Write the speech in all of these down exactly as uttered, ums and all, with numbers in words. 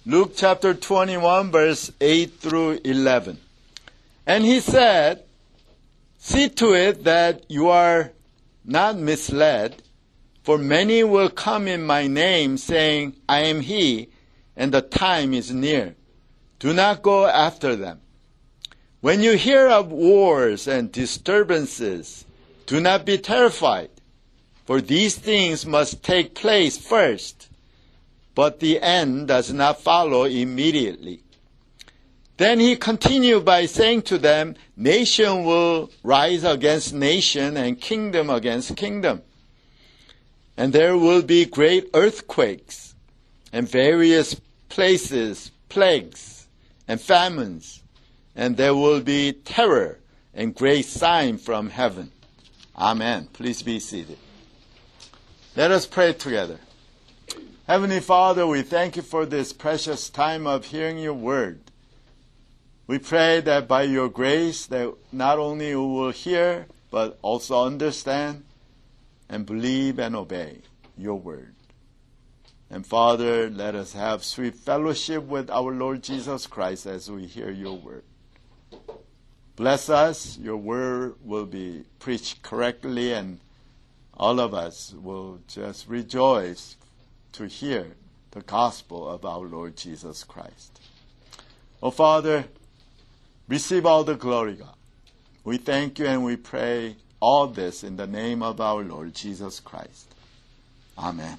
Luke chapter twenty-one, verse eight through eleven. And he said, "See to it that you are not misled, for many will come in my name, saying, 'I am he,' and the time is near. Do not go after them. When you hear of wars and disturbances, do not be terrified, for these things must take place first, but the end does not follow immediately." Then he continued by saying to them, "Nation will rise against nation and kingdom against kingdom. And there will be great earthquakes and various places, plagues and famines, and there will be terror and great sign from heaven." Amen. Please be seated. Let us pray together. Heavenly Father, we thank you for this precious time of hearing your word. We pray that by your grace that not only we will hear, but also understand and believe and obey your word. And Father, let us have sweet fellowship with our Lord Jesus Christ as we hear your word. Bless us. Your word will be preached correctly, and all of us will just rejoice to hear the gospel of our Lord Jesus Christ. Oh, Father, receive all the glory, God. We thank you and we pray all this in the name of our Lord Jesus Christ. Amen.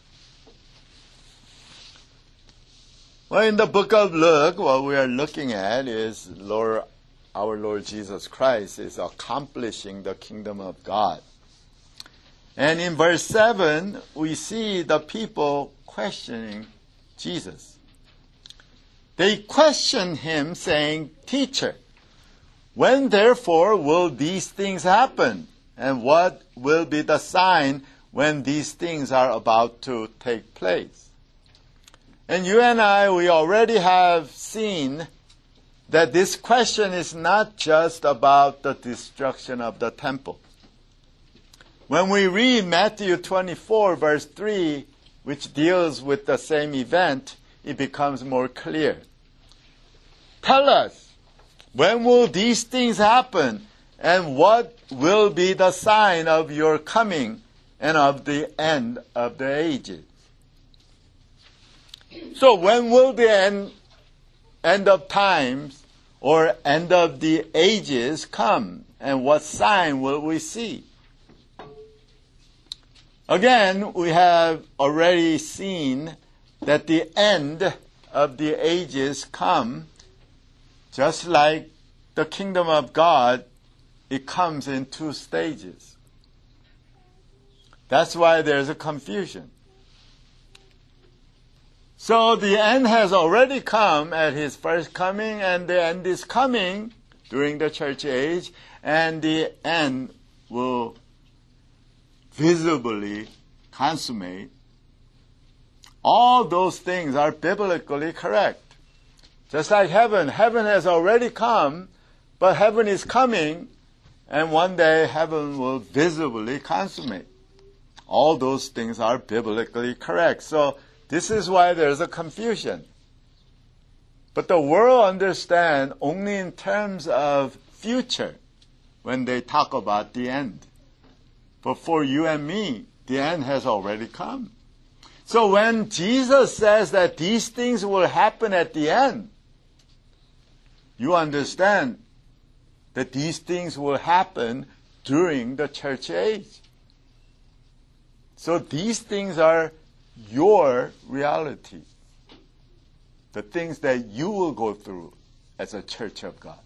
Well, in the book of Luke, what we are looking at is Lord, our Lord Jesus Christ is accomplishing the kingdom of God. And in verse seven, we see the people questioning Jesus. They question him, saying, "Teacher, when therefore will these things happen? And what will be the sign when these things are about to take place?" And you and I, we already have seen that this question is not just about the destruction of the temple. When we read Matthew twenty-four, verse three, which deals with the same event, it becomes more clear. Tell us, when will these things happen, and what will be the sign of your coming and of the end of the ages? So when will the end, end of times or end of the ages come, and what sign will we see? Again, we have already seen that the end of the ages come just like the kingdom of God. It comes in two stages. That's why there's a confusion. So the end has already come at his first coming, and the end is coming during the church age, and the end will visibly consummate. All those things are biblically correct. Just like heaven. Heaven has already come, but heaven is coming, and one day heaven will visibly consummate. All those things are biblically correct. So this is why there's a confusion. But the world understands only in terms of future when they talk about the end. But for you and me, the end has already come. So when Jesus says that these things will happen at the end, you understand that these things will happen during the church age. So these things are your reality. The things that you will go through as a church of God.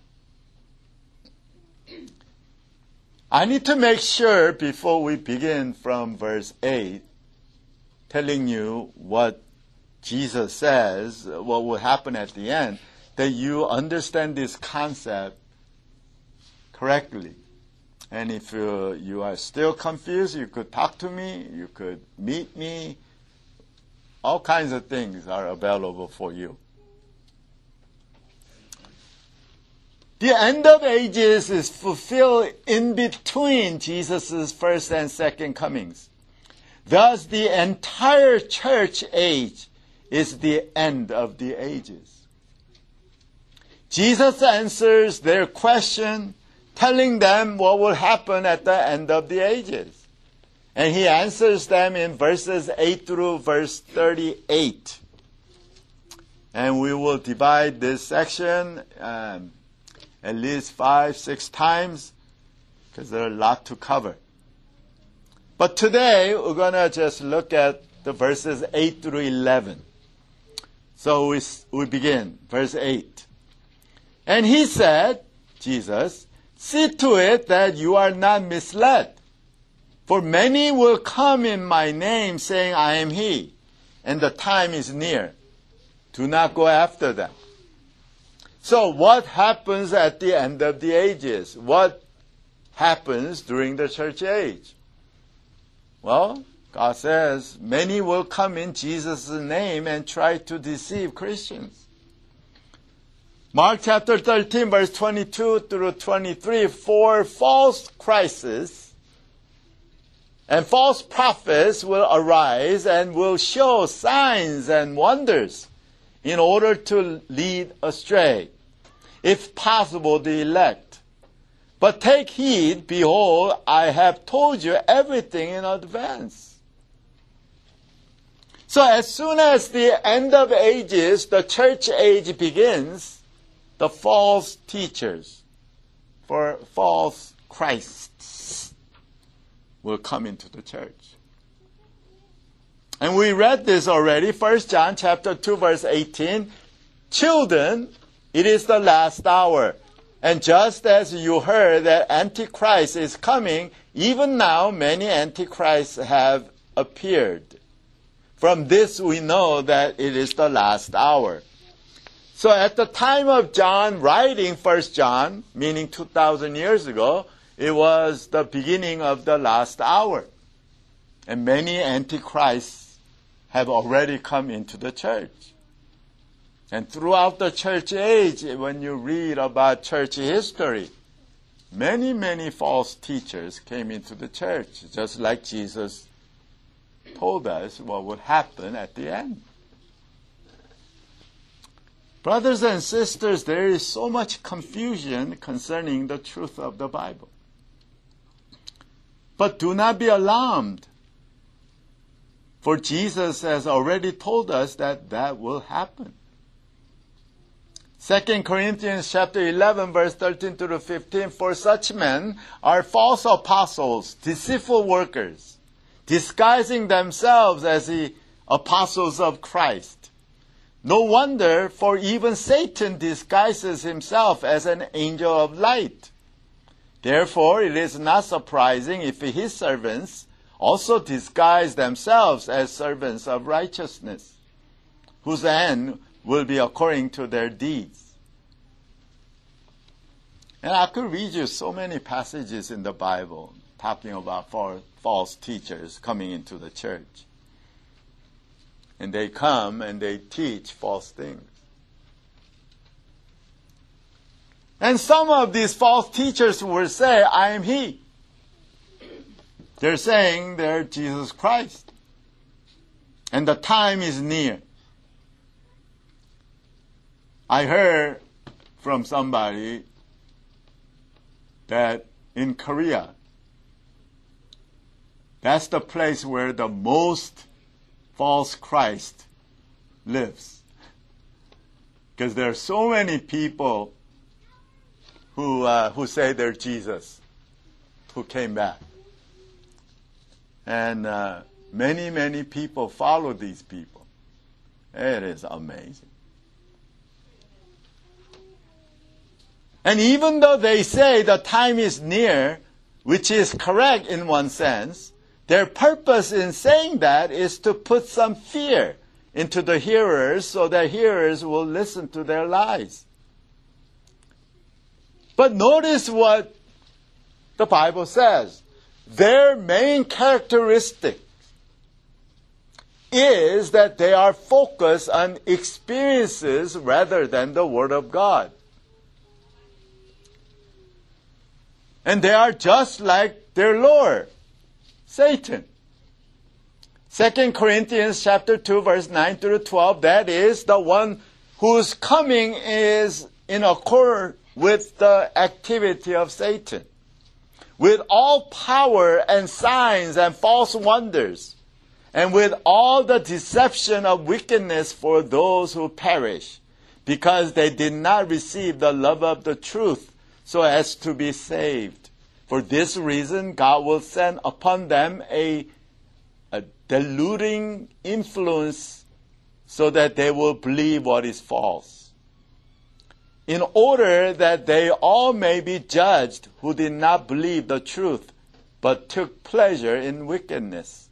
I need to make sure before we begin from verse eight, telling you what Jesus says, what will happen at the end, that you understand this concept correctly. And if uh, you are still confused, you could talk to me, you could meet me. All kinds of things are available for you. The end of ages is fulfilled in between Jesus' first and second comings. Thus, the entire church age is the end of the ages. Jesus answers their question, telling them what will happen at the end of the ages. And he answers them in verses eight through verse thirty-eight. And we will divide this section um, at least five, six times, because there are a lot to cover. But today, we're going to just look at the verses eight through eleven. So we, we begin, verse eight. And he said, Jesus, see to it that you are not misled. For many will come in my name, saying, I am he, and the time is near. Do not go after them. So what happens at the end of the ages? What happens during the church age? Well, God says, many will come in Jesus' name and try to deceive Christians. Mark chapter thirteen, verse twenty-two through twenty-three, for false Christs and false prophets will arise and will show signs and wonders in order to lead astray, if possible, the elect. But take heed, behold, I have told you everything in advance. So as soon as the end of ages, the church age begins, the false teachers, for false Christs, will come into the church. And we read this already, First John chapter two, verse eighteen. Children, it is the last hour. And just as you heard that Antichrist is coming, even now many Antichrists have appeared. From this we know that it is the last hour. So at the time of John writing First John, meaning two thousand years ago, it was the beginning of the last hour. And many Antichrists have already come into the church. And throughout the church age, when you read about church history, many, many false teachers came into the church, just like Jesus told us what would happen at the end. Brothers and sisters, there is so much confusion concerning the truth of the Bible. But do not be alarmed, for Jesus has already told us that that will happen. Second Corinthians chapter eleven, verse thirteen to fifteen, for such men are false apostles, deceitful workers, disguising themselves as the apostles of Christ. No wonder, for even Satan disguises himself as an angel of light. Therefore, it is not surprising if his servants also disguise themselves as servants of righteousness, whose end will be according to their deeds. And I could read you so many passages in the Bible talking about false teachers coming into the church. And they come and they teach false things. And some of these false teachers will say, I am he. They're saying they're Jesus Christ. And the time is near. I heard from somebody that in Korea, that's the place where the most false Christ lives. Because there are so many people who uh, who say they're Jesus, who came back. And uh, many, many people follow these people. It is amazing. And even though they say the time is near, which is correct in one sense, their purpose in saying that is to put some fear into the hearers so that hearers will listen to their lies. But notice what the Bible says. Their main characteristic is that they are focused on experiences rather than the Word of God. And they are just like their Lord, Satan. Second Corinthians chapter two, verse nine through twelve, that is the one whose coming is in accord with the activity of Satan, with all power and signs and false wonders, and with all the deception of wickedness for those who perish, because they did not receive the love of the truth so as to be saved. For this reason, God will send upon them a, a deluding influence so that they will believe what is false, in order that they all may be judged who did not believe the truth, but took pleasure in wickedness.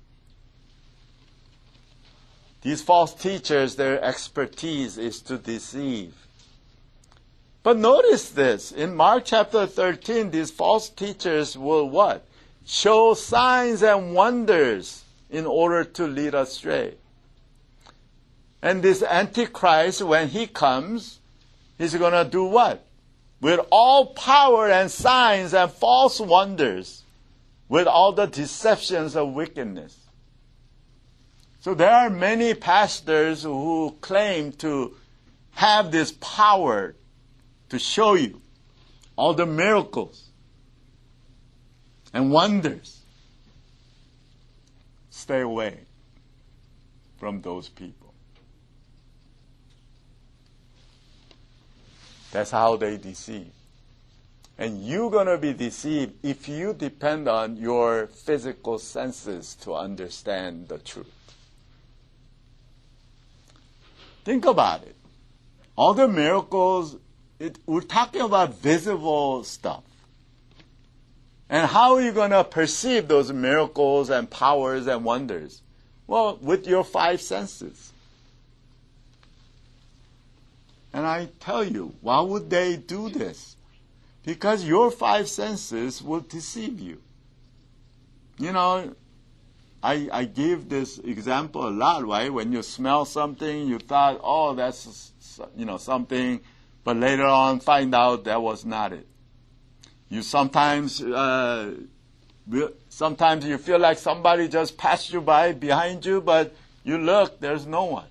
These false teachers, their expertise is to deceive. But notice this, in Mark chapter thirteen, these false teachers will what? Show signs and wonders in order to lead astray. And this Antichrist, when he comes, he's going to do what? With all power and signs and false wonders, with all the deceptions of wickedness. So there are many pastors who claim to have this power to show you all the miracles and wonders. Stay away from those people. That's how they deceive. And you're going to be deceived if you depend on your physical senses to understand the truth. Think about it. All the miracles, it, we're talking about visible stuff. And how are you going to perceive those miracles and powers and wonders? Well, with your five senses. And I tell you, why would they do this? Because your five senses will deceive you. You know, I, I give this example a lot, right? When you smell something, you thought, oh, that's, you know, something, but later on find out that was not it. You sometimes, uh, sometimes you feel like somebody just passed you by behind you, but you look, there's no one.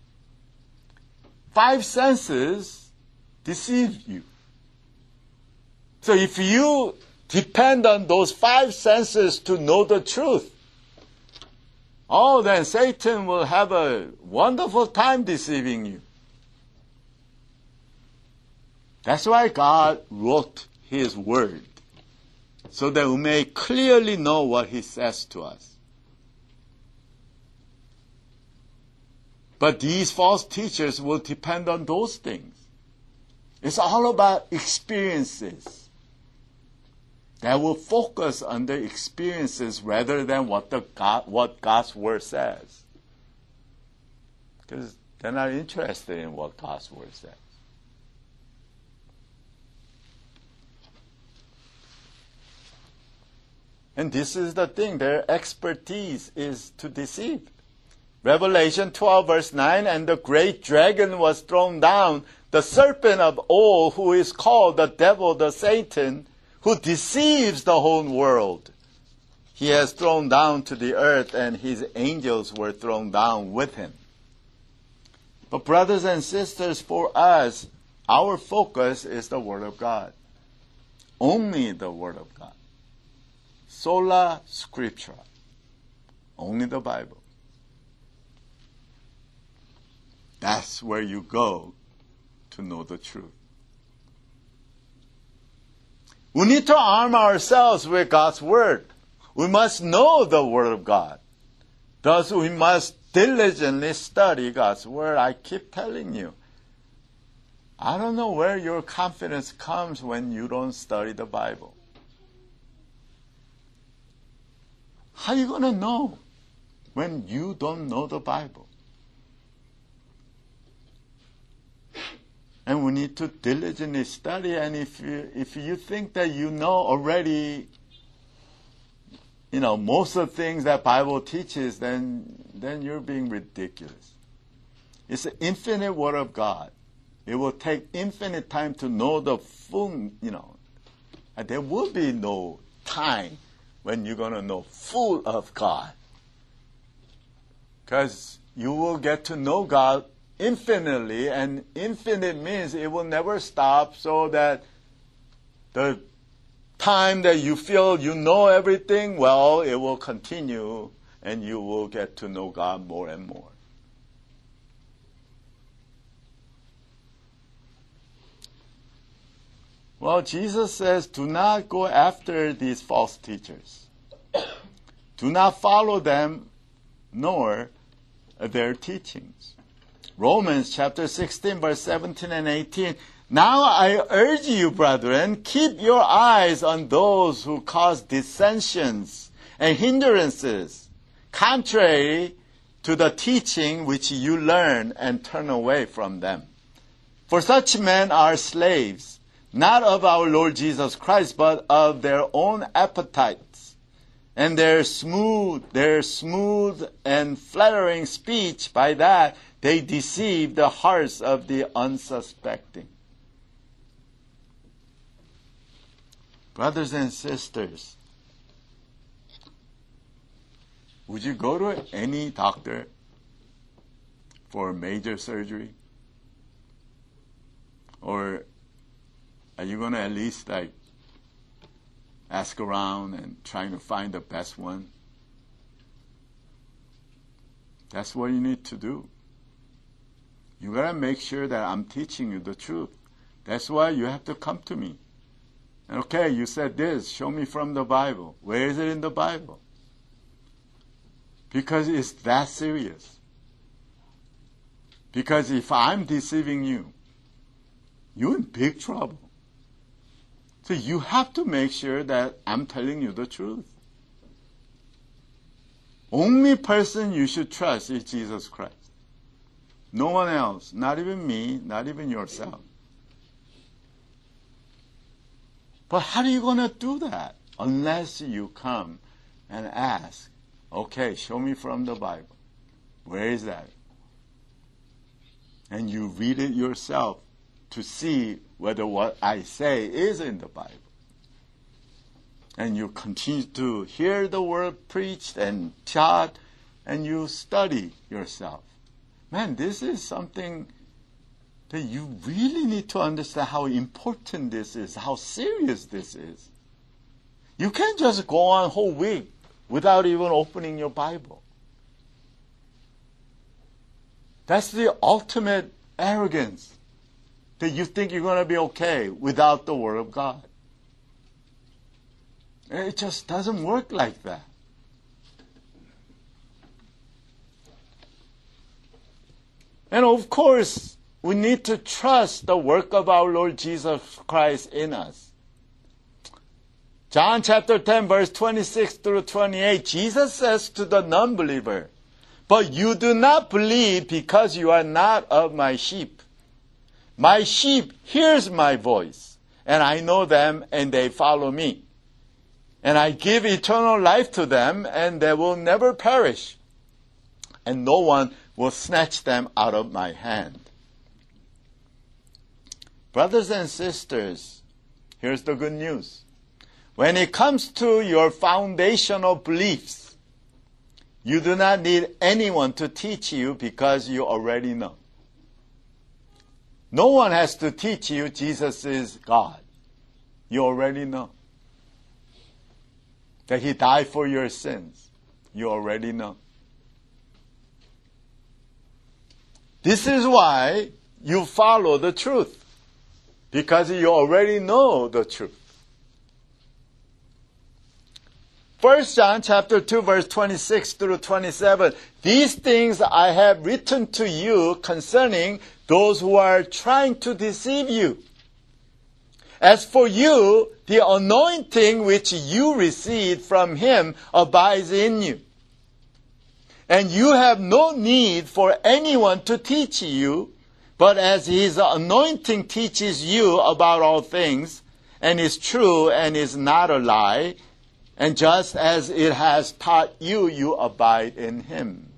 Five senses deceive you. So if you depend on those five senses to know the truth, oh, then Satan will have a wonderful time deceiving you. That's why God wrote His Word, so that we may clearly know what He says to us. But these false teachers will depend on those things. It's all about experiences. They will focus on the experiences rather than what the God, what God's Word says. Because they're not interested in what God's Word says. And this is the thing, their expertise is to deceive. Revelation twelve verse nine, and the great dragon was thrown down, the serpent of old, who is called the devil, the Satan, who deceives the whole world. He has thrown down to the earth, and his angels were thrown down with him. But brothers and sisters, for us, our focus is the Word of God. Only the Word of God. Sola Scriptura. Only the Bible. That's where you go to know the truth. We need to arm ourselves with God's Word. We must know the Word of God. Thus, we must diligently study God's Word. I keep telling you, I don't know where your confidence comes when you don't study the Bible. How are you going to know when you don't know the Bible? And we need to diligently study. And if you, if you think that you know already, you know, most of the things that Bible teaches, then, then you're being ridiculous. It's the infinite Word of God. It will take infinite time to know the full, you know. And there will be no time when you're going to know full of God. Because you will get to know God infinitely, and infinite means it will never stop, so that the time that you feel you know everything, well, it will continue, and you will get to know God more and more. Well, Jesus says, do not go after these false teachers. Do not follow them, nor their teachings. Romans chapter sixteen, verse seventeen and eighteen. Now I urge you, brethren, keep your eyes on those who cause dissensions and hindrances, contrary to the teaching which you learn, and turn away from them. For such men are slaves, not of our Lord Jesus Christ, but of their own appetites. And their smooth, their smooth and flattering speech, by that they deceive the hearts of the unsuspecting. Brothers and sisters, would you go to any doctor for major surgery? Or are you going to at least like ask around and trying to find the best one? That's what you need to do. You got to make sure that I'm teaching you the truth. That's why you have to come to me. Okay, you said this. Show me from the Bible. Where is it in the Bible? Because it's that serious. Because if I'm deceiving you, you're in big trouble. So you have to make sure that I'm telling you the truth. Only person you should trust is Jesus Christ. No one else, not even me, not even yourself. But how are you going to do that? Unless you come and ask, okay, show me from the Bible. Where is that? And you read it yourself to see whether what I say is in the Bible. And you continue to hear the word preached and taught, and you study yourself. Man, this is something that you really need to understand how important this is, how serious this is. You can't just go on a whole week without even opening your Bible. That's the ultimate arrogance, that you think you're going to be okay without the Word of God. It just doesn't work like that. And of course, we need to trust the work of our Lord Jesus Christ in us. John chapter ten, verse twenty-six through twenty-eight, Jesus says to the non-believer, "But you do not believe because you are not of my sheep. My sheep hears my voice, and I know them, and they follow me. And I give eternal life to them, and they will never perish, and no one will snatch them out of my hand." Brothers and sisters, here's the good news. When it comes to your foundational beliefs, you do not need anyone to teach you because you already know. No one has to teach you Jesus is God. You already know. That He died for your sins. You already know. This is why you follow the truth. Because you already know the truth. First John chapter two, verse twenty-six through twenty-seven. These things I have written to you concerning those who are trying to deceive you. As for you, the anointing which you received from Him abides in you. And you have no need for anyone to teach you, but as His anointing teaches you about all things, and is true and is not a lie, and just as it has taught you, you abide in Him.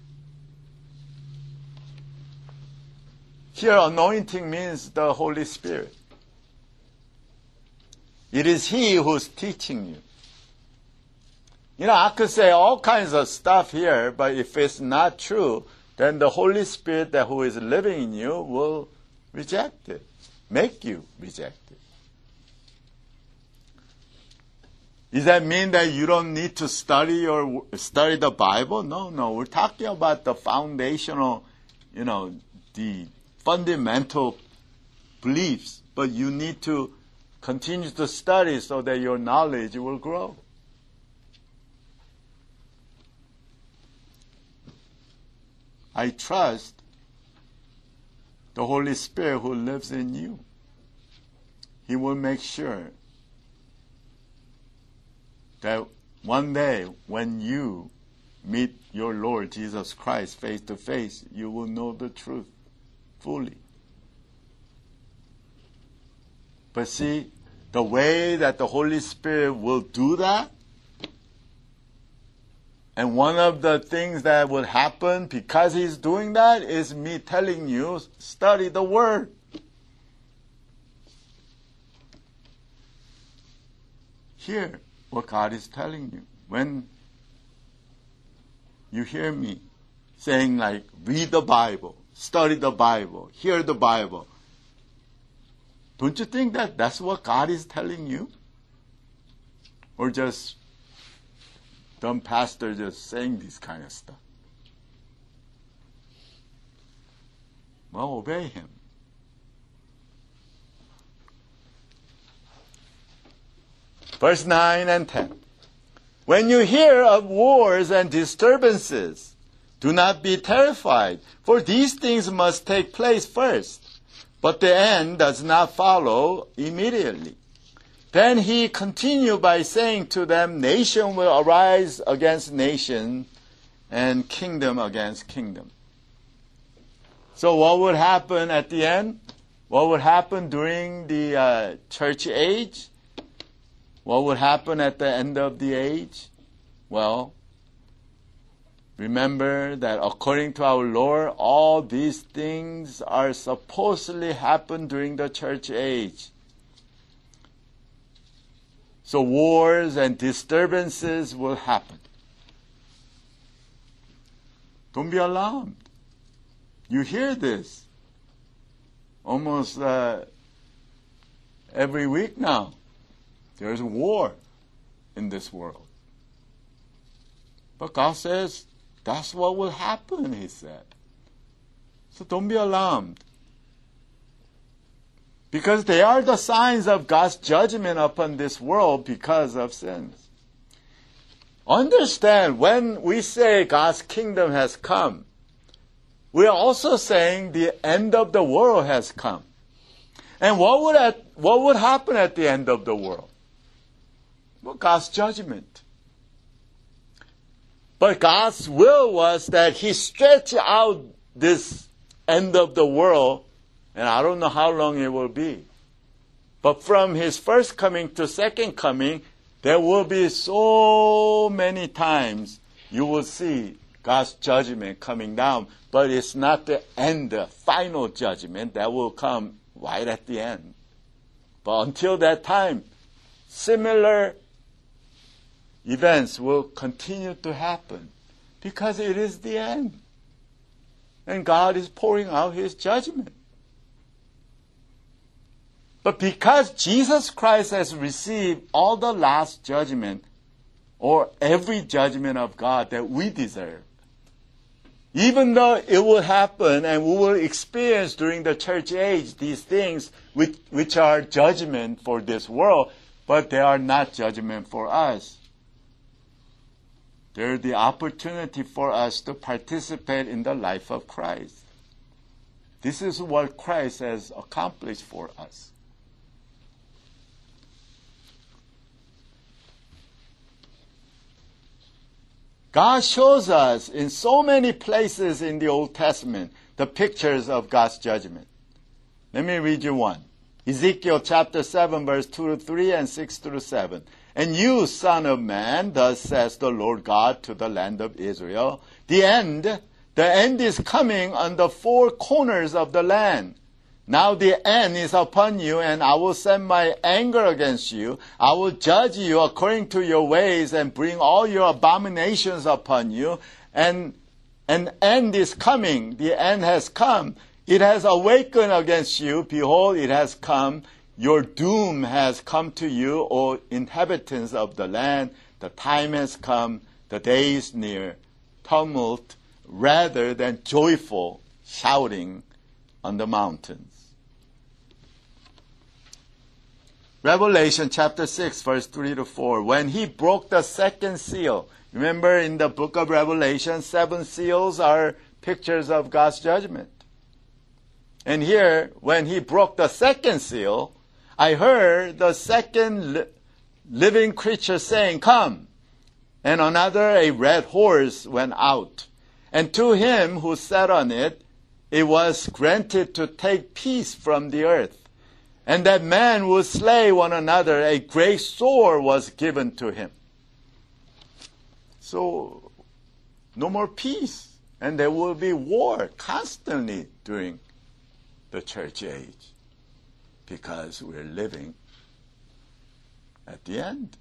Here, anointing means the Holy Spirit. It is He who's teaching you. You know, I could say all kinds of stuff here, but if it's not true, then the Holy Spirit that who is living in you will reject it, make you reject it. Does that mean that you don't need to study or study the Bible? No, no. We're talking about the foundational, you know, the fundamental beliefs. But you need to continue to study so that your knowledge will grow. I trust the Holy Spirit who lives in you. He will make sure that one day when you meet your Lord Jesus Christ face to face, you will know the truth fully. But see, the way that the Holy Spirit will do that, and one of the things that will happen because He's doing that is me telling you, study the Word. Hear what God is telling you. When you hear me saying like, read the Bible, study the Bible, hear the Bible, don't you think that that's what God is telling you? Or just dumb pastor just saying this kind of stuff? Well, obey Him. Verse nine and ten. When you hear of wars and disturbances, do not be terrified, for these things must take place first, but the end does not follow immediately. Then he continued by saying to them, nation will arise against nation, and kingdom against kingdom. So what would happen at the end? What would happen during the uh, church age? What would happen at the end of the age? Well, remember that according to our Lord, all these things are supposedly happen during the church age. So wars and disturbances will happen. Don't be alarmed. You hear this almost uh, every week now. There's a war in this world. But God says, that's what will happen, He said. So don't be alarmed. Because they are the signs of God's judgment upon this world because of sins. Understand, when we say God's kingdom has come, we are also saying the end of the world has come. And what would, at, what would happen at the end of the world? Well, God's judgment. But God's will was that He stretched out this end of the world, and I don't know how long it will be. But from His first coming to second coming, there will be so many times you will see God's judgment coming down. But it's not the end, the final judgment that will come right at the end. But until that time, similar events will continue to happen because it is the end. And God is pouring out His judgment. But because Jesus Christ has received all the last judgment, or every judgment of God that we deserve, even though it will happen and we will experience during the church age these things which, which are judgment for this world, but they are not judgment for us. They're the opportunity for us to participate in the life of Christ. This is what Christ has accomplished for us. God shows us in so many places in the Old Testament the pictures of God's judgment. Let me read you one. Ezekiel chapter seven, verse two to three and six through seven. And you, son of man, thus says the Lord God to the land of Israel, the end, the end is coming on the four corners of the land. Now the end is upon you, and I will send my anger against you. I will judge you according to your ways and bring all your abominations upon you. And an end is coming. The end has come. It has awakened against you. Behold, it has come. Your doom has come to you, O inhabitants of the land. The time has come. The day is near. Tumult rather than joyful shouting on the mountains. Revelation chapter six, verse three to four. When he broke the second seal, remember in the book of Revelation, seven seals are pictures of God's judgment. And here, when he broke the second seal, I heard the second li- living creature saying, "Come." And another, a red horse, went out. And to him who sat on it, it was granted to take peace from the earth. And that man would slay one another. A great sword was given to him. So, no more peace. And there will be war constantly during the church age. Because we're living at the end.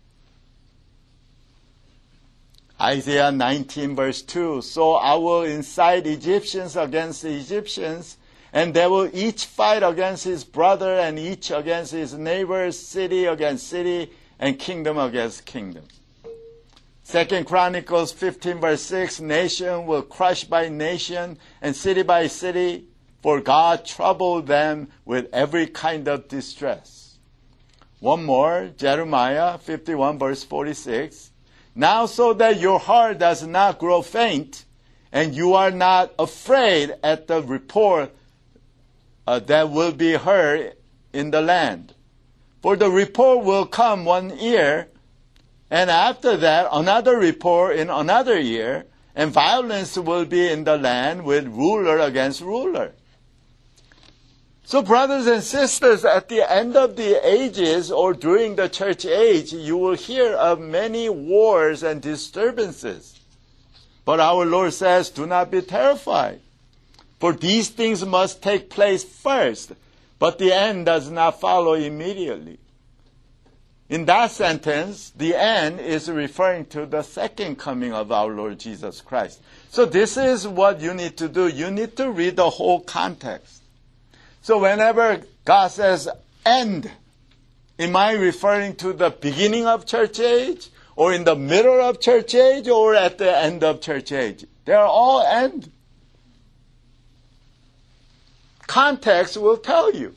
Isaiah nineteen verse two. So I will incite Egyptians against the Egyptians, and they will each fight against his brother, and each against his neighbor, city against city, and kingdom against kingdom. Second Chronicles fifteen verse six. Nation will crush by nation, and city by city, for God troubled them with every kind of distress. One more, Jeremiah fifty-one verse forty-six. Now so that your heart does not grow faint, and you are not afraid at the report uh, that will be heard in the land. For the report will come one year, and after that another report in another year, and violence will be in the land with ruler against ruler. So brothers and sisters, at the end of the ages or during the church age, you will hear of many wars and disturbances. But our Lord says, do not be terrified. For these things must take place first, but the end does not follow immediately. In that sentence, the end is referring to the second coming of our Lord Jesus Christ. So this is what you need to do. You need to read the whole context. So whenever God says end, am I referring to the beginning of church age, or in the middle of church age, or at the end of church age? They are all end. Context will tell you.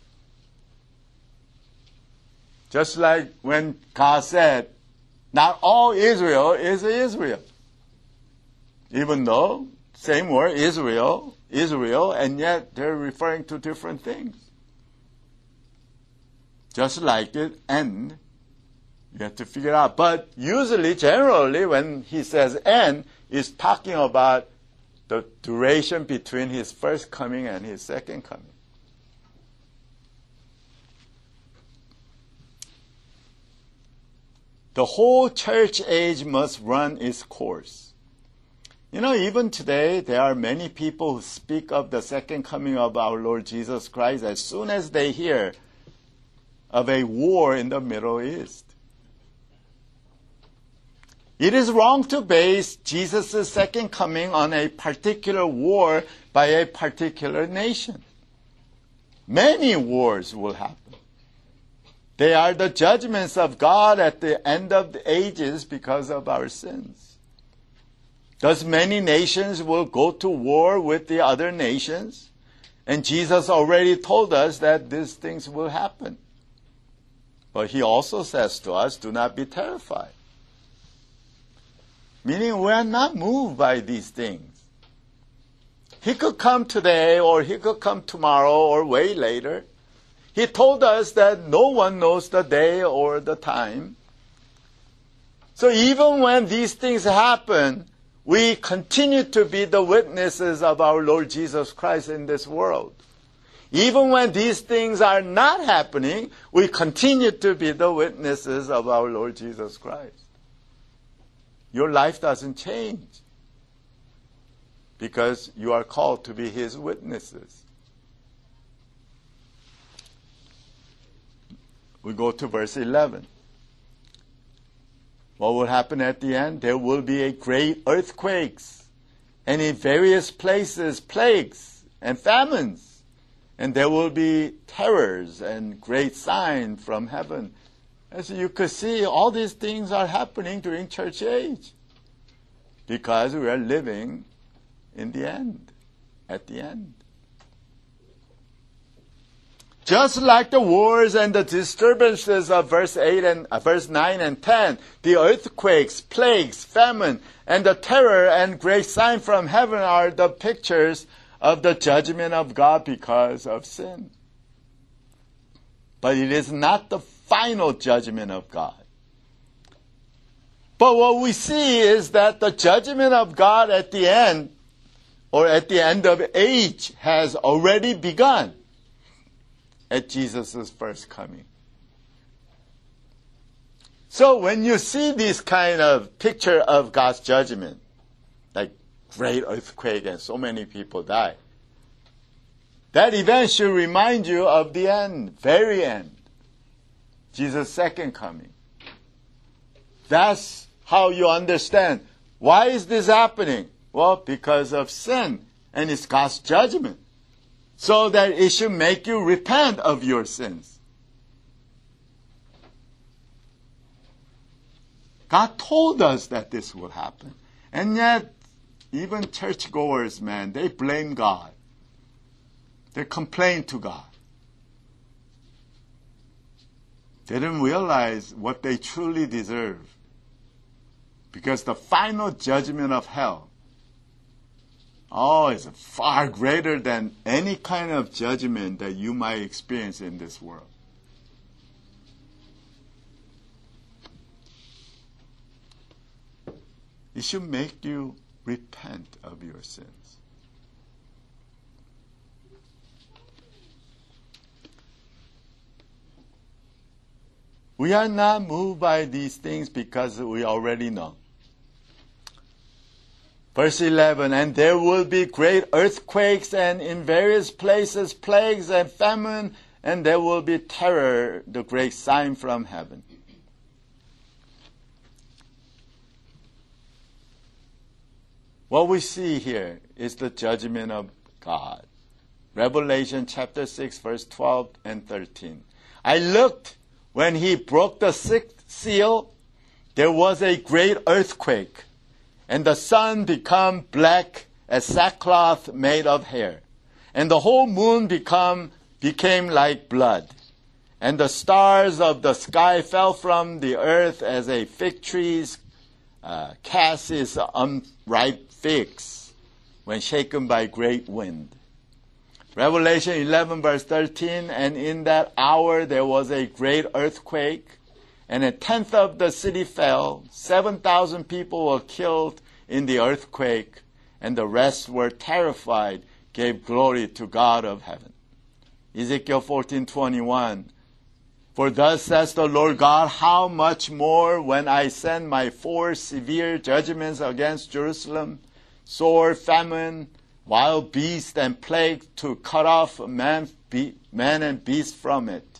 Just like when God said, not all Israel is Israel. Even though, same word, Israel, Israel, and yet they're referring to different things. Just like it, end, you have to figure out. But usually, generally, when he says end, he's talking about the duration between his first coming and his second coming. The whole church age must run its course. You know, even today, there are many people who speak of the second coming of our Lord Jesus Christ as soon as they hear of a war in the Middle East. It is wrong to base Jesus' second coming on a particular war by a particular nation. Many wars will happen. They are the judgments of God at the end of the ages because of our sins. Thus many nations will go to war with the other nations, and Jesus already told us that these things will happen. But he also says to us, do not be terrified. Meaning we are not moved by these things. He could come today, or he could come tomorrow, or way later. He told us that no one knows the day or the time. So even when these things happen, we continue to be the witnesses of our Lord Jesus Christ in this world. Even when these things are not happening, we continue to be the witnesses of our Lord Jesus Christ. Your life doesn't change because you are called to be his witnesses. We go to verse eleven. What will happen at the end? There will be a great earthquakes, and in various places plagues and famines, and there will be terrors and great signs from heaven. As you could see, all these things are happening during church age because we are living in the end, at the end. Just like the wars and the disturbances of verse eight and uh, verse nine and ten, the earthquakes, plagues, famine, and the terror and great sign from heaven are the pictures of the judgment of God because of sin. But it is not the final judgment of God. But what we see is that the judgment of God at the end, or at the end of age, has already begun at Jesus' first coming. So when you see this kind of picture of God's judgment, like great earthquake and so many people die, that event should remind you of the end, very end, Jesus' second coming. That's how you understand. Why is this happening? Well, because of sin, and it's God's judgment. So that it should make you repent of your sins. God told us that this would happen. And yet, even churchgoers, man, they blame God. They complain to God. They didn't realize what they truly deserve. Because the final judgment of hell, oh, it's far greater than any kind of judgment that you might experience in this world. It should make you repent of your sins. We are not moved by these things because we already know. Verse eleven, and there will be great earthquakes, and in various places plagues and famine, and there will be terror, the great sign from heaven. What we see here is the judgment of God. Revelation chapter six, verse twelve and thirteen. I looked when he broke the sixth seal, there was a great earthquake, and the sun became black as sackcloth made of hair, and the whole moon become, became like blood, and the stars of the sky fell from the earth as a fig tree's uh, cast its unripe figs when shaken by great wind. Revelation eleven, verse thirteen, and in that hour there was a great earthquake, and a tenth of the city fell. Seven thousand people were killed in the earthquake, and the rest were terrified, gave glory to God of heaven. Ezekiel fourteen, twenty-one, for thus says the Lord God, how much more when I send my four severe judgments against Jerusalem, sword, famine, wild beast, and plague, to cut off man, be, man and beast from it.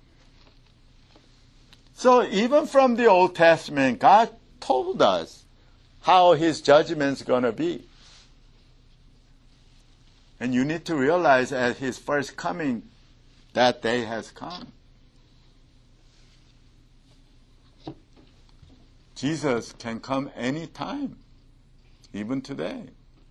So even from the Old Testament, God told us how his judgment's going to be. And you need to realize at his first coming, that day has come. Jesus can come any time, even today.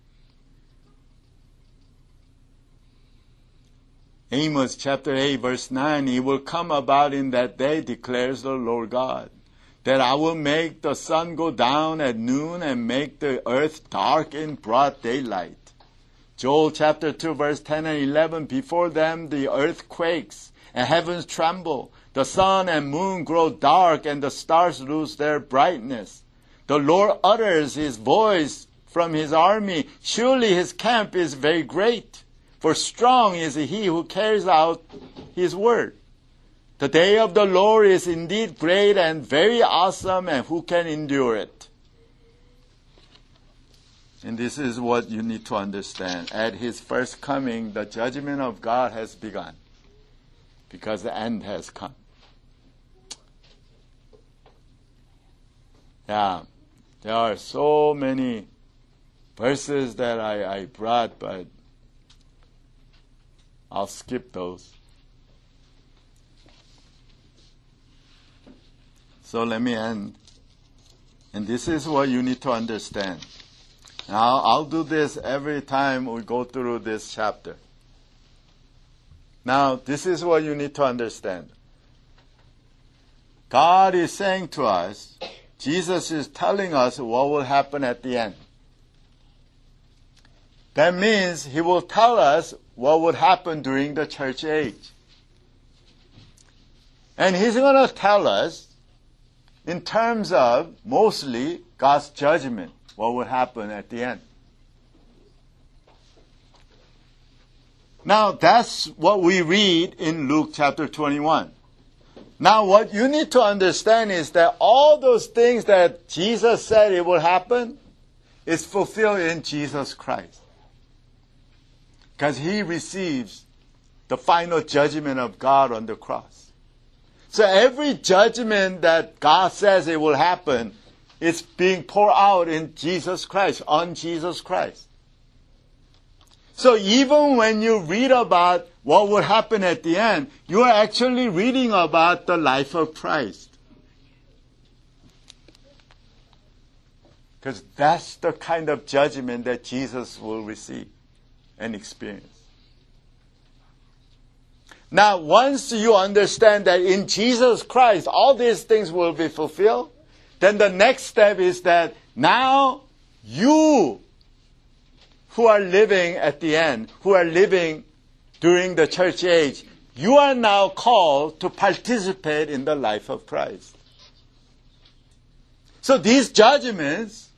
Amos chapter eight, verse nine, it will come about in that day, declares the Lord God, that I will make the sun go down at noon and make the earth dark in broad daylight. Joel chapter two, verse ten and eleven, before them the earth quakes and heavens tremble. The sun and moon grow dark and the stars lose their brightness. The Lord utters his voice from his army. Surely his camp is very great. For strong is he who carries out his word. The day of the Lord is indeed great and very awesome, and who can endure it? And this is what you need to understand. At his first coming, the judgment of God has begun, because the end has come. Yeah, there are so many verses that I, I brought, but I'll skip those. So let me end. And this is what you need to understand. Now, I'll do this every time we go through this chapter. Now, this is what you need to understand. God is saying to us, Jesus is telling us what will happen at the end. That means He will tell us what would happen during the church age. And He's going to tell us in terms of mostly God's judgment, what would happen at the end. Now, that's what we read in Luke chapter twenty-one. Now, what you need to understand is that all those things that Jesus said it will happen is fulfilled in Jesus Christ. Because He receives the final judgment of God on the cross. So every judgment that God says it will happen is being poured out in Jesus Christ, on Jesus Christ. So even when you read about what will happen at the end, you are actually reading about the life of Christ. Because that's the kind of judgment that Jesus will receive and experience. Now, once you understand that in Jesus Christ all these things will be fulfilled, then the next step is that now you who are living at the end, who are living during the church age, you are now called to participate in the life of Christ. So these judgments,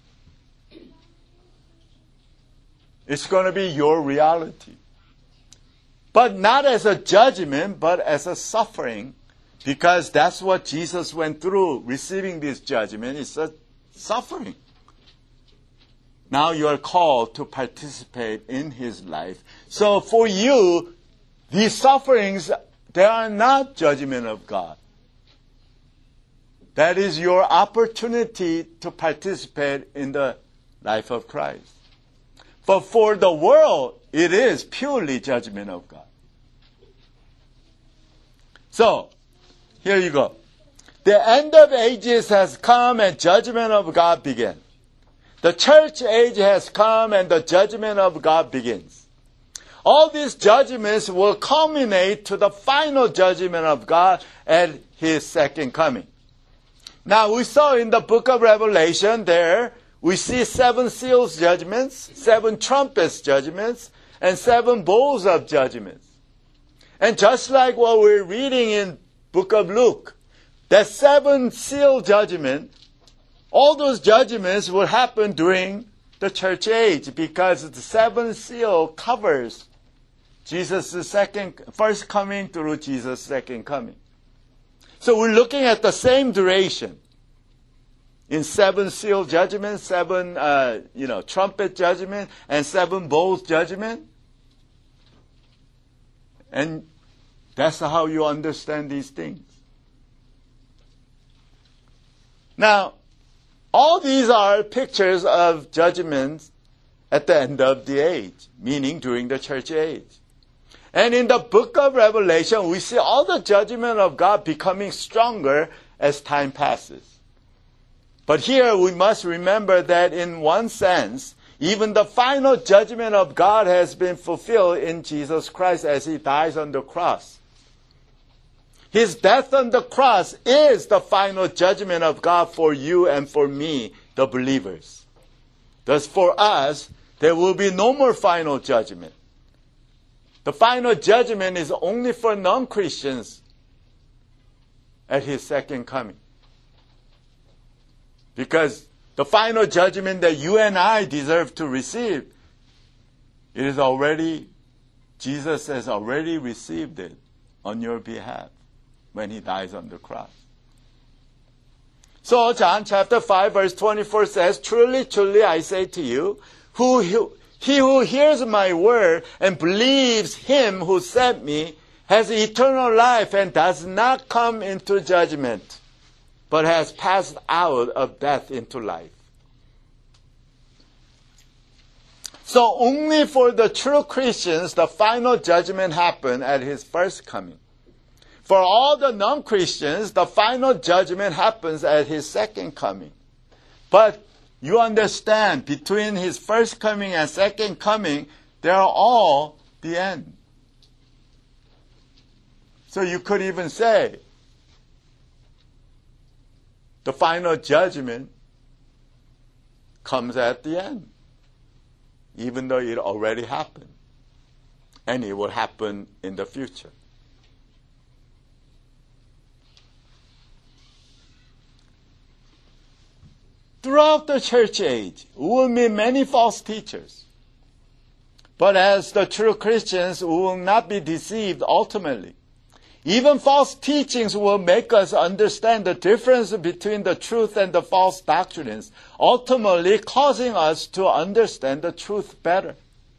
it's going to be your reality. But not as a judgment, but as a suffering, because that's what Jesus went through, receiving this judgment. It's a suffering. Now you are called to participate in His life. So for you, these sufferings, they are not judgment of God. That is your opportunity to participate in the life of Christ. But for the world, it is purely judgment of God. So, here you go. The end of ages has come and judgment of God began. The church age has come and the judgment of God begins. All these judgments will culminate to the final judgment of God at His second coming. Now, we saw in the book of Revelation there, we see seven seals judgments, seven trumpets judgments, and seven bowls of judgments. And just like what we're reading in book of Luke, that seven seal judgment, all those judgments will happen during the church age because the seven seal covers Jesus' second, first coming through Jesus' second coming. So we're looking at the same duration. In seven seal judgment, seven, uh, you know, trumpet judgment, and seven bowls judgment. And that's how you understand these things. Now, all these are pictures of judgments at the end of the age, meaning during the church age. And in the book of Revelation, we see all the judgment of God becoming stronger as time passes. But here we must remember that in one sense, even the final judgment of God has been fulfilled in Jesus Christ as He dies on the cross. His death on the cross is the final judgment of God for you and for me, the believers. Thus for us, there will be no more final judgment. The final judgment is only for non-Christians at His second coming. Because the final judgment that you and I deserve to receive, it is already, Jesus has already received it on your behalf when He dies on the cross. So John chapter five verse twenty-four says, "Truly, truly, I say to you, who, he who hears my word and believes Him who sent me has eternal life and does not come into judgment, but has passed out of death into life. So only for the true Christians, the final judgment happened at his first coming. For all the non-Christians, the final judgment happens at his second coming. But you understand, between his first coming and second coming, they are all the end. So you could even say, the final judgment comes at the end, even though it already happened, and it will happen in the future. Throughout the church age, we will meet many false teachers. But as the true Christians, we will not be deceived ultimately. Even false teachings will make us understand the difference between the truth and the false doctrines, ultimately causing us to understand the truth better.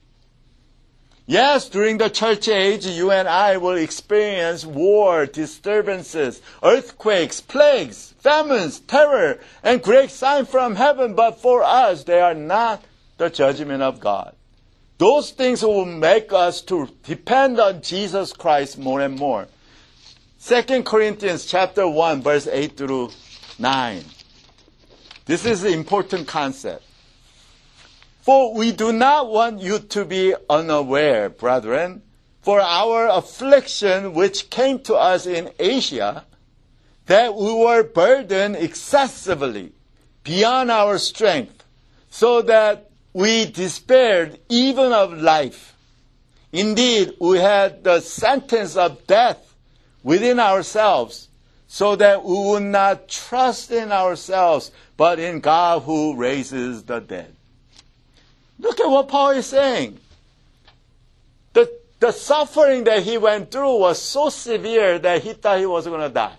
Yes, during the church age, you and I will experience war, disturbances, earthquakes, plagues, famines, terror, and great signs from heaven, but for us, they are not the judgment of God. Those things will make us to depend on Jesus Christ more and more. Second Corinthians chapter one, verse eight through nine. This is an important concept. For we do not want you to be unaware, brethren, for our affliction which came to us in Asia, that we were burdened excessively beyond our strength, so that we despaired even of life. Indeed, we had the sentence of death within ourselves, so that we would not trust in ourselves, but in God who raises the dead. Look at what Paul is saying. The, the suffering that he went through was so severe that he thought he was going to die.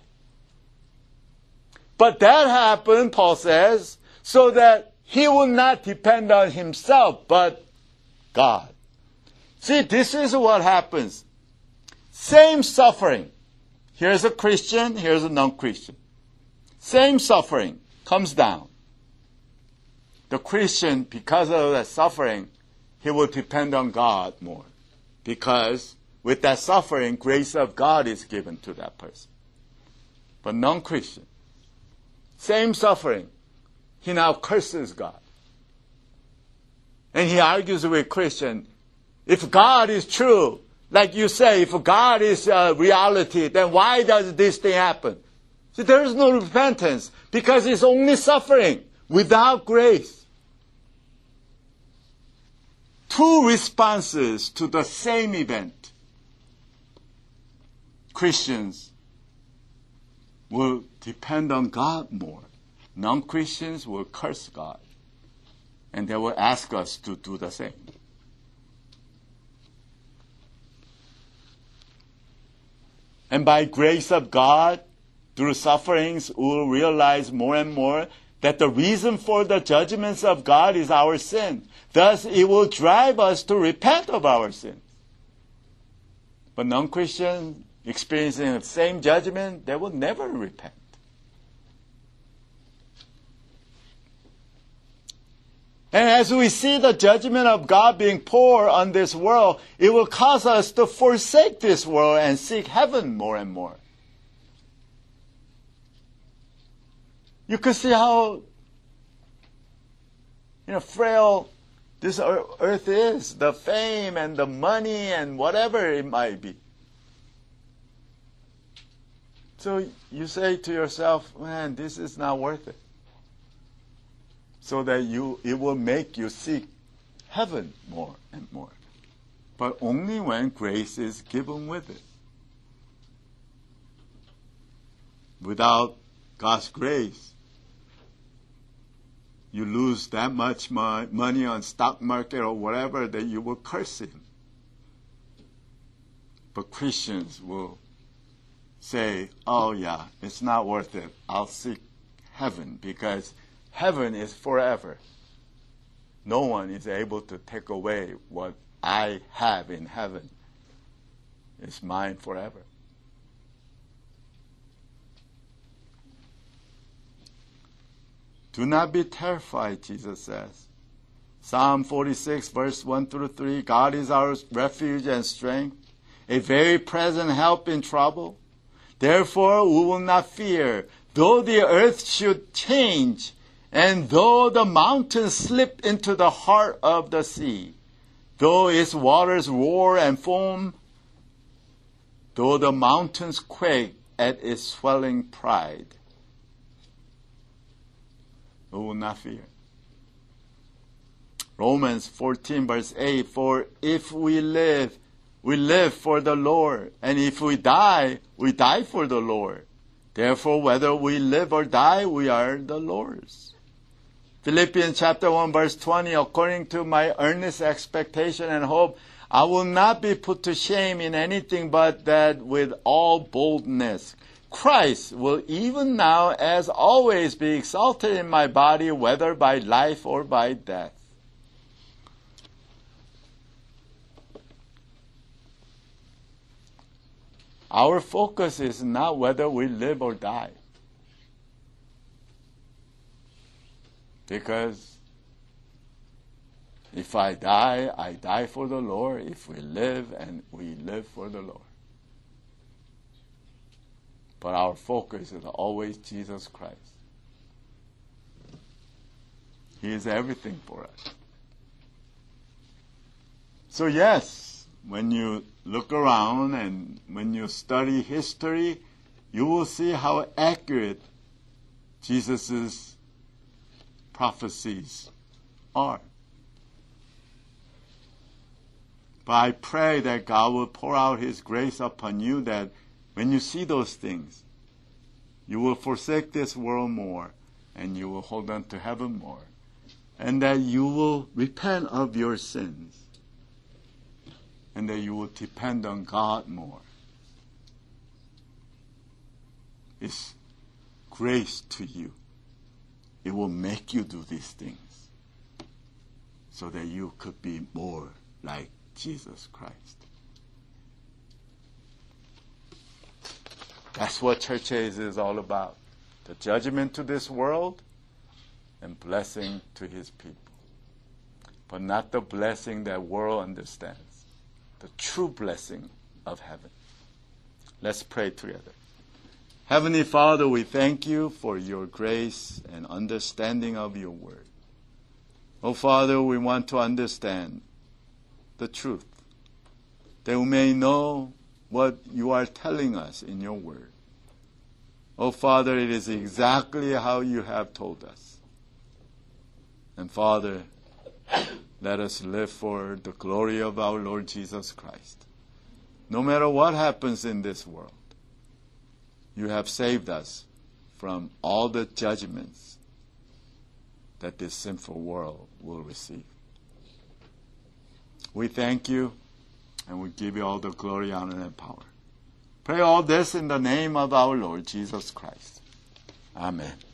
But that happened, Paul says, so that he would not depend on himself, but God. See, this is what happens. Same suffering. Here's a Christian, here's a non-Christian. Same suffering comes down. The Christian, because of that suffering, he will depend on God more. Because with that suffering, grace of God is given to that person. But non-Christian, same suffering, he now curses God. And he argues with Christian, if God is true, like you say, if God is uh, reality, then why does this thing happen? See, there is no repentance because it's only suffering without grace. Two responses to the same event. Christians will depend on God more. Non-Christians will curse God. And they will ask us to do the same. And by grace of God, through sufferings, we will realize more and more that the reason for the judgments of God is our sin. Thus, it will drive us to repent of our sins. But non-Christians experiencing the same judgment, they will never repent. And as we see the judgment of God being poured on this world, it will cause us to forsake this world and seek heaven more and more. You can see how, you know, frail this earth is, the fame and the money and whatever it might be. So you say to yourself, man, this is not worth it. So that you, it will make you seek heaven more and more. But only when grace is given with it. Without God's grace, you lose that much mo- money on stock market or whatever that you will curse Him. But Christians will say, oh yeah, it's not worth it. I'll seek heaven because heaven is forever. No one is able to take away what I have in heaven. It's mine forever. Do not be terrified, Jesus says. Psalm forty-six, verse one through three, God is our refuge and strength, a very present help in trouble. Therefore we will not fear, though the earth should change, and though the mountains slip into the heart of the sea, though its waters roar and foam, though the mountains quake at its swelling pride, we will not fear. Romans fourteen, verse eight, for if we live, we live for the Lord, and if we die, we die for the Lord. Therefore, whether we live or die, we are the Lord's. Philippians chapter one, verse twenty, according to my earnest expectation and hope, I will not be put to shame in anything, but that with all boldness, Christ will even now, as always, be exalted in my body, whether by life or by death. Our focus is not whether we live or die. Because if I die, I die for the Lord. If we live, and we live for the Lord. But our focus is always Jesus Christ. He is everything for us. So yes, when you look around and when you study history, you will see how accurate Jesus' prophecies are. But I pray that God will pour out His grace upon you, that when you see those things, you will forsake this world more, and you will hold on to heaven more, and that you will repent of your sins, and that you will depend on God more. It's grace to you. It will make you do these things so that you could be more like Jesus Christ. That's what Church Age is all about. The judgment to this world and blessing to His people. But not the blessing that world understands. The true blessing of heaven. Let's pray together. Heavenly Father, we thank you for your grace and understanding of your word. Oh Father, we want to understand the truth, that we may know what you are telling us in your word. Oh Father, it is exactly how you have told us. And Father, let us live for the glory of our Lord Jesus Christ. No matter what happens in this world, you have saved us from all the judgments that this sinful world will receive. We thank you, and we give you all the glory, honor, and power. Pray all this in the name of our Lord Jesus Christ. Amen.